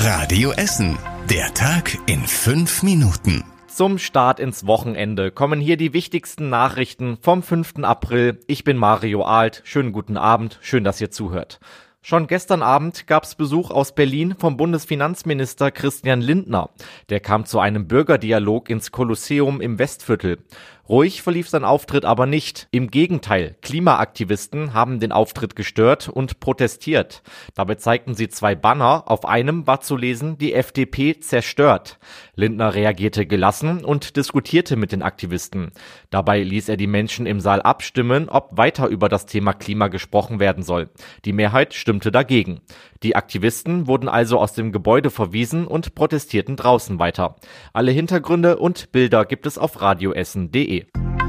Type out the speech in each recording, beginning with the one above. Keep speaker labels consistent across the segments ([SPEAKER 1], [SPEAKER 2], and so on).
[SPEAKER 1] Radio Essen. Der Tag in 5 Minuten.
[SPEAKER 2] Zum Start ins Wochenende kommen hier die wichtigsten Nachrichten vom 5. April. Ich bin Mario Alt. Schönen guten Abend. Schön, dass ihr zuhört. Schon gestern Abend gab's Besuch aus Berlin vom Bundesfinanzminister Christian Lindner. Der kam zu einem Bürgerdialog ins Kolosseum im Westviertel. Ruhig verlief sein Auftritt aber nicht. Im Gegenteil, Klimaaktivisten haben den Auftritt gestört und protestiert. Dabei zeigten sie 2 Banner. Auf einem war zu lesen, die FDP zerstört. Lindner reagierte gelassen und diskutierte mit den Aktivisten. Dabei ließ er die Menschen im Saal abstimmen, ob weiter über das Thema Klima gesprochen werden soll. Die Mehrheit stimmte dagegen. Die Aktivisten wurden also aus dem Gebäude verwiesen und protestierten draußen weiter. Alle Hintergründe und Bilder gibt es auf radioessen.de.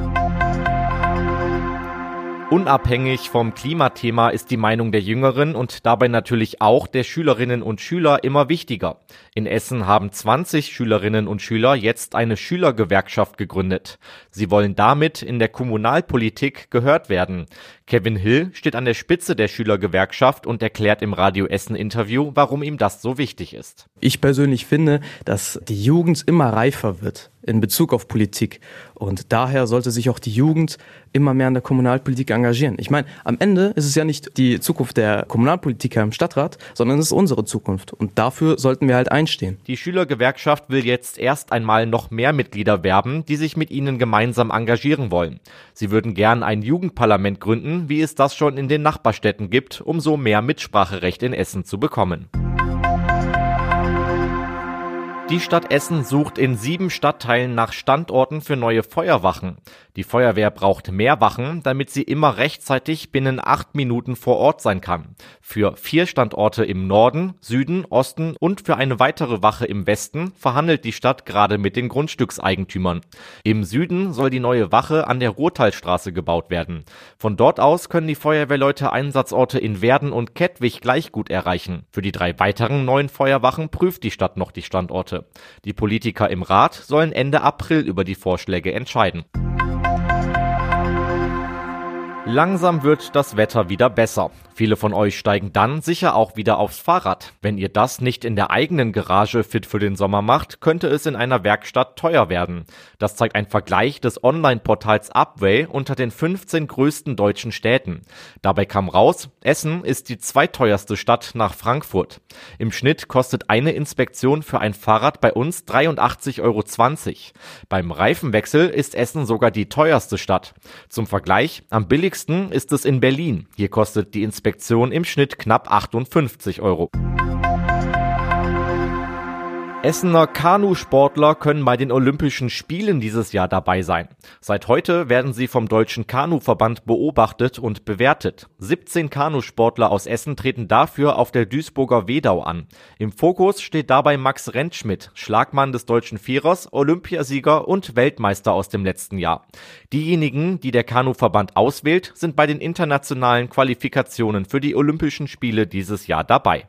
[SPEAKER 2] Unabhängig vom Klimathema ist die Meinung der Jüngeren und dabei natürlich auch der Schülerinnen und Schüler immer wichtiger. In Essen haben 20 Schülerinnen und Schüler jetzt eine Schülergewerkschaft gegründet. Sie wollen damit in der Kommunalpolitik gehört werden. Kevin Hill steht an der Spitze der Schülergewerkschaft und erklärt im Radio Essen Interview, warum ihm das so wichtig ist.
[SPEAKER 3] Ich persönlich finde, dass die Jugend immer reifer wird in Bezug auf Politik. Und daher sollte sich auch die Jugend immer mehr in der Kommunalpolitik engagieren. Ich meine, am Ende ist es ja nicht die Zukunft der Kommunalpolitiker im Stadtrat, sondern es ist unsere Zukunft. Und dafür sollten wir halt einstehen.
[SPEAKER 2] Die Schülergewerkschaft will jetzt erst einmal noch mehr Mitglieder werben, die sich mit ihnen gemeinsam engagieren wollen. Sie würden gern ein Jugendparlament gründen, wie es das schon in den Nachbarstädten gibt, um so mehr Mitspracherecht in Essen zu bekommen. Die Stadt Essen sucht in 7 Stadtteilen nach Standorten für neue Feuerwachen. Die Feuerwehr braucht mehr Wachen, damit sie immer rechtzeitig binnen 8 Minuten vor Ort sein kann. Für 4 Standorte im Norden, Süden, Osten und für eine weitere Wache im Westen verhandelt die Stadt gerade mit den Grundstückseigentümern. Im Süden soll die neue Wache an der Ruhrtalstraße gebaut werden. Von dort aus können die Feuerwehrleute Einsatzorte in Werden und Kettwig gleich gut erreichen. Für die 3 weiteren neuen Feuerwachen prüft die Stadt noch die Standorte. Die Politiker im Rat sollen Ende April über die Vorschläge entscheiden. Langsam wird das Wetter wieder besser. Viele von euch steigen dann sicher auch wieder aufs Fahrrad. Wenn ihr das nicht in der eigenen Garage fit für den Sommer macht, könnte es in einer Werkstatt teuer werden. Das zeigt ein Vergleich des Online-Portals Upway unter den 15 größten deutschen Städten. Dabei kam raus, Essen ist die zweiteuerste Stadt nach Frankfurt. Im Schnitt kostet eine Inspektion für ein Fahrrad bei uns 83,20 €. Beim Reifenwechsel ist Essen sogar die teuerste Stadt. Zum Vergleich, am billigsten ist es in Berlin. Hier kostet die Inspektion im Schnitt knapp 58 €. Essener Kanusportler können bei den Olympischen Spielen dieses Jahr dabei sein. Seit heute werden sie vom Deutschen Kanuverband beobachtet und bewertet. 17 Kanusportler aus Essen treten dafür auf der Duisburger Wedau an. Im Fokus steht dabei Max Rentschmidt, Schlagmann des deutschen Vierers, Olympiasieger und Weltmeister aus dem letzten Jahr. Diejenigen, die der Kanuverband auswählt, sind bei den internationalen Qualifikationen für die Olympischen Spiele dieses Jahr dabei.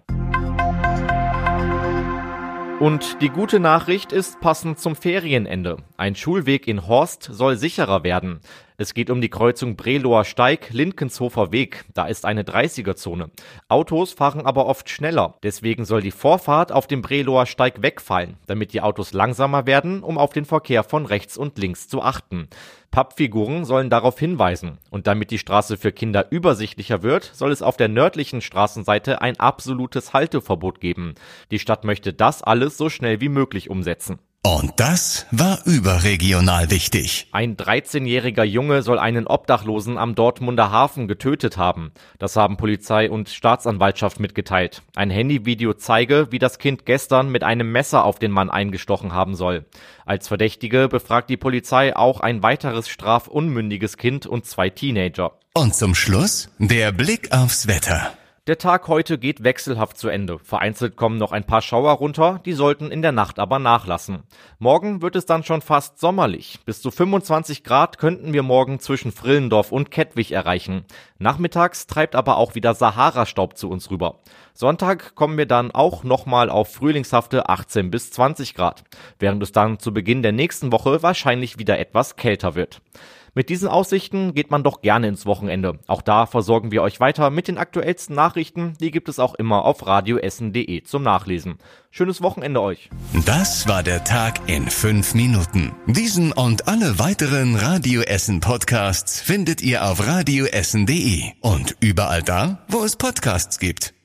[SPEAKER 2] Und die gute Nachricht ist passend zum Ferienende. Ein Schulweg in Horst soll sicherer werden. Es geht um die Kreuzung Breloer Steig-Linkenshofer Weg. Da ist eine 30er-Zone. Autos fahren aber oft schneller. Deswegen soll die Vorfahrt auf dem Breloer Steig wegfallen, damit die Autos langsamer werden, um auf den Verkehr von rechts und links zu achten. Pappfiguren sollen darauf hinweisen. Und damit die Straße für Kinder übersichtlicher wird, soll es auf der nördlichen Straßenseite ein absolutes Halteverbot geben. Die Stadt möchte das alles so schnell wie möglich umsetzen.
[SPEAKER 1] Und das war überregional wichtig.
[SPEAKER 2] Ein 13-jähriger Junge soll einen Obdachlosen am Dortmunder Hafen getötet haben. Das haben Polizei und Staatsanwaltschaft mitgeteilt. Ein Handyvideo zeige, wie das Kind gestern mit einem Messer auf den Mann eingestochen haben soll. Als Verdächtige befragt die Polizei auch ein weiteres strafunmündiges Kind und 2 Teenager.
[SPEAKER 1] Und zum Schluss der Blick aufs Wetter.
[SPEAKER 2] Der Tag heute geht wechselhaft zu Ende. Vereinzelt kommen noch ein paar Schauer runter, die sollten in der Nacht aber nachlassen. Morgen wird es dann schon fast sommerlich. Bis zu 25 Grad könnten wir morgen zwischen Frillendorf und Kettwig erreichen. Nachmittags treibt aber auch wieder Sahara-Staub zu uns rüber. Sonntag kommen wir dann auch nochmal auf frühlingshafte 18 bis 20 Grad, während es dann zu Beginn der nächsten Woche wahrscheinlich wieder etwas kälter wird. Mit diesen Aussichten geht man doch gerne ins Wochenende. Auch da versorgen wir euch weiter mit den aktuellsten Nachrichten. Die gibt es auch immer auf radioessen.de zum Nachlesen. Schönes Wochenende euch.
[SPEAKER 1] Das war der Tag in 5 Minuten. Diesen und alle weiteren Radio Essen Podcasts findet ihr auf radioessen.de und überall da, wo es Podcasts gibt.